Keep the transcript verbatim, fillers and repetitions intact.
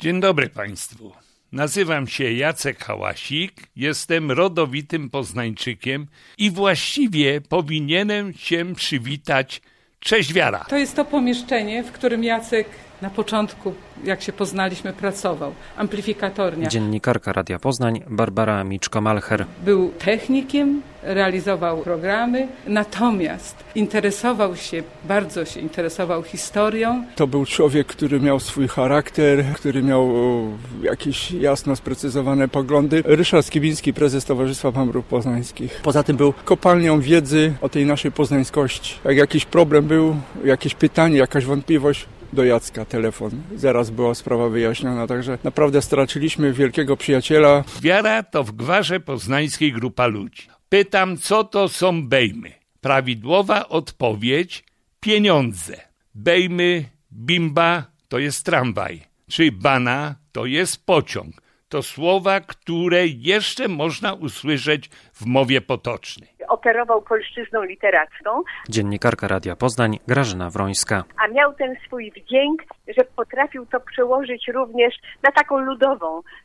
Dzień dobry Państwu. Nazywam się Jacek Hałasik, jestem rodowitym Poznańczykiem i właściwie powinienem się przywitać Cześć Wiara. To jest to pomieszczenie, w którym Jacek na początku, jak się poznaliśmy, pracował. Amplifikatornia. Dziennikarka Radia Poznań Barbara Miczko-Malcher. Był technikiem, realizował programy, natomiast interesował się, bardzo się interesował historią. To był człowiek, który miał swój charakter, który miał jakieś jasno sprecyzowane poglądy. Ryszard Skibiński, prezes Towarzystwa Mamrów Poznańskich. Poza tym był kopalnią wiedzy o tej naszej poznańskości. Jak jakiś problem był, jakieś pytanie, jakaś wątpliwość, do Jacka telefon. Zaraz była sprawa wyjaśniona, także naprawdę straciliśmy wielkiego przyjaciela. Wiara to w gwarze poznańskiej grupa ludzi. Pytam, co to są bejmy? Prawidłowa odpowiedź: pieniądze. Bejmy, bimba to jest tramwaj, czy bana to jest pociąg. To słowa, które jeszcze można usłyszeć w mowie potocznej. Operował polszczyzną literacką. Dziennikarka Radia Poznań Grażyna Wrońska. A miał ten swój wdzięk, że potrafił to przełożyć również na taką ludową